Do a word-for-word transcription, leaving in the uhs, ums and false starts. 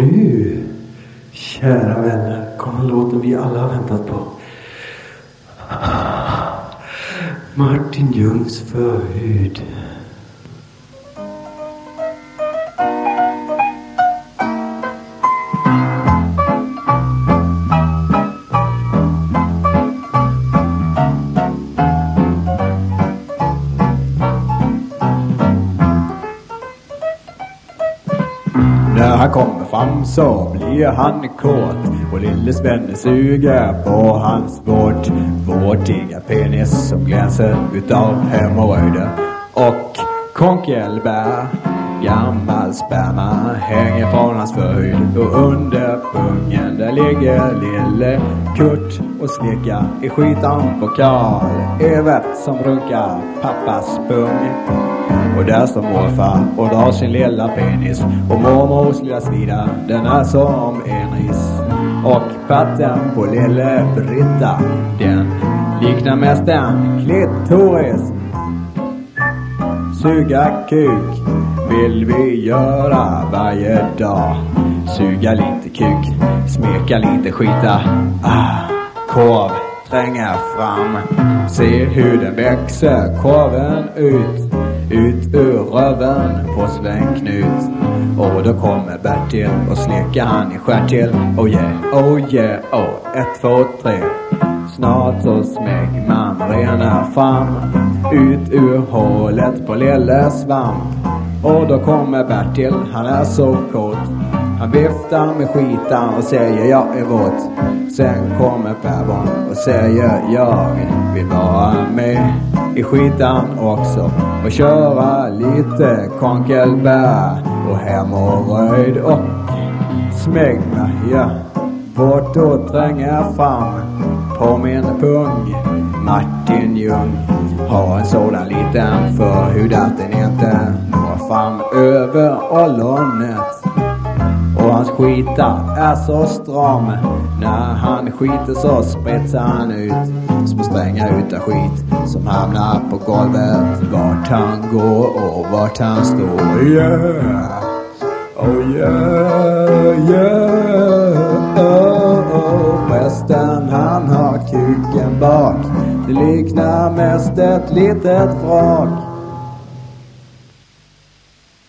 nu, kära vänner, kommer låten vi alla har väntat på. Martin Ljungs förhud. När han kommer fram så blir han kåt och lille Svenne suger på hans vård. Vårdiga penis som glänser utav hemorrojder och konkelbär. Gammal sperma hänger från hans förhud och under pungen där ligger lille Kurt och slickar i skitan på Karl Evert som runkar pappas pung. Och där står morfar och drar sin lilla penis och mormors lilla svida, den är som en ris. Och patten på lille Britta, den liknar mest en klitoris. Suga kuk vill vi göra varje dag. Suga lite kuk, smeka lite skita. Ah, korv tränger fram. Se hur den växer, korven ut. Ut ur röven på Sven Knut. Och då kommer Bertil och släcker han i skär till. Oh yeah, oh yeah, oh, ett, två, tre. Snart så smägg man rena fram. Ut ur hålet på lille svamp. Och då kommer Bertil, han är så kort. Han viftar med skitan och säger jag är våt. Sen kommer Perbon och säger jag vill vara med i skitan också och köra lite konkelbär och hemorröjd och smägna, ja. Vårt då tränger fram på min pung. Martin Ljung har en sådan liten förhud att den inte når fram över ollonet. Och hans skita är så stram. När han skiter så spretsar han ut små strängar utav skit som hamnar på golvet vart han går och vart han står. Yeah, oh yeah, yeah, oh, oh. Prästen han har kuken bak. Det liknar mest ett litet vrak.